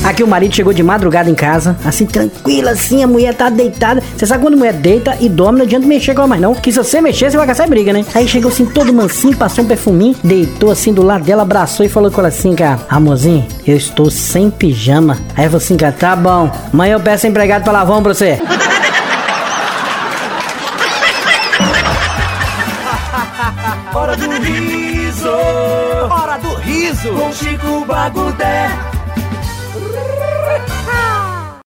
Aqui o marido chegou de madrugada em casa, assim, tranquila, assim, a mulher tá deitada. Você sabe quando a mulher deita e dorme, não adianta mexer com ela mais não, que se você mexer, você vai caçar briga, né? Aí chegou assim, todo mansinho, passou um perfuminho, deitou assim do lado dela, abraçou e falou com ela assim, cara, amorzinho, eu estou sem pijama. Aí ela falou assim, cara, tá bom, amanhã eu peço empregado pra lavar pra você. Hora do riso, com Chico Bagudé.